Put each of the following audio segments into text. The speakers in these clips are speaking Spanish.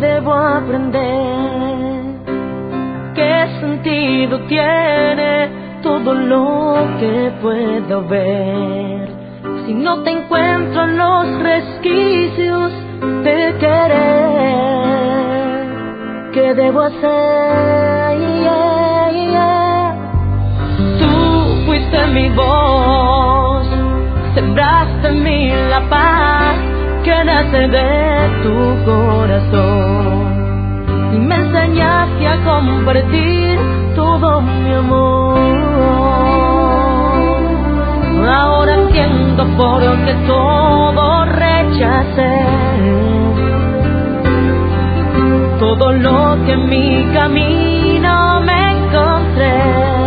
debo aprender? ¿Qué sentido tiene todo lo que puedo ver si no te encuentro en los resquicios de querer? ¿Qué debo hacer? Tú fuiste mi voz, sembraste en mí la paz que nace de tu corazón y me enseñaste a compartir todo mi amor. Ahora entiendo por qué todo rechacé, todo lo que en mi camino me encontré.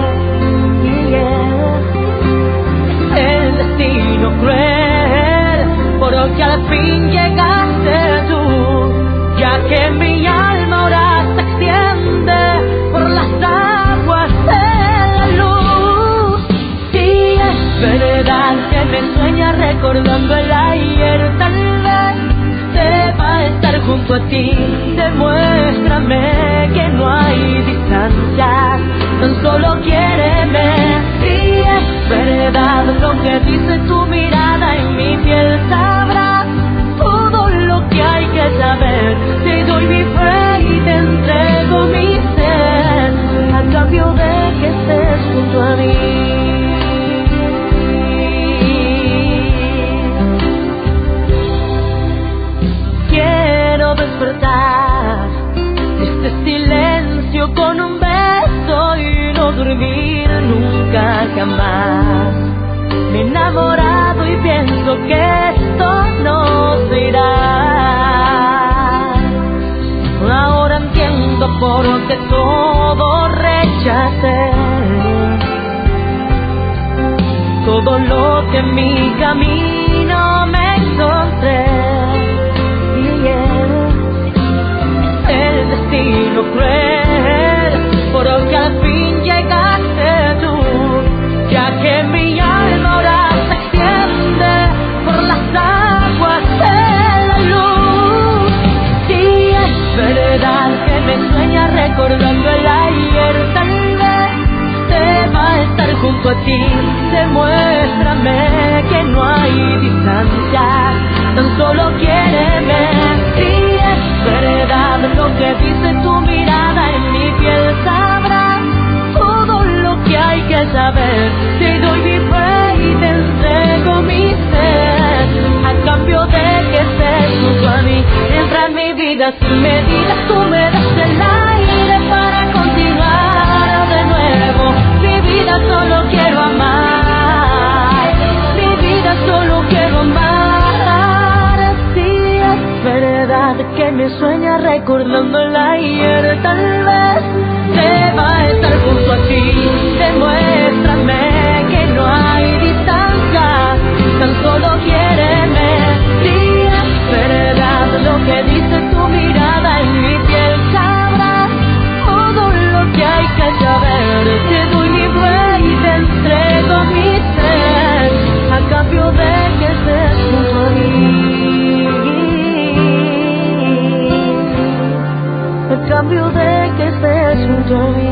El destino cruel, porque al fin llegaste tú, ya que mi alma ahora se extiende por las aguas de la luz. Si es verdad que me sueña recordando el ayer, tal vez deba estar junto a ti. Demuéstrame que no hay distancia, tan solo quiéreme. Si es verdad lo que dice tu mirada, en mi piel sabrás todo lo que hay que saber. Te doy mi fe y te entrego mi ser, a cambio de que estés junto a mí. Quiero despertar este silencio con un beso y no dormir nunca jamás. Me he enamorado y pienso que esto no se irá. Ahora entiendo por qué todo rechacé, todo lo que en mi camino me encontré. El destino cruel, porque al fin llegaste tú, ya que mi alma ahora se extiende por las aguas de la luz. Si es verdad que me sueña recordando el ayer, tal vez deba estar junto a ti. Demuéstrame que no hay distancia, tan solo quiéreme. Si es verdad lo que dice tu mirada, en mi piel sabrás todo lo que hay que saber. Te doy mi fe y te entrego mi ser, a cambio de que estés junto a mí. Entra en mi vida sin medidas, tú me das el aire para continuar de nuevo. Mi vida solo quiero amar, mi vida solo quiero amar. Si es verdad que me sueña recordando el ayer, tal vez deba estar junto a ti. Demuéstrame que no hay distancia, tan solo quiéreme. Si es verdad lo que dice tu mirada, en mi piel sabrás todo lo que hay que saber. Te doy mi fe y te entrego mi ser, a cambio de que estés junto a mí. A cambio de que estés junto a mí.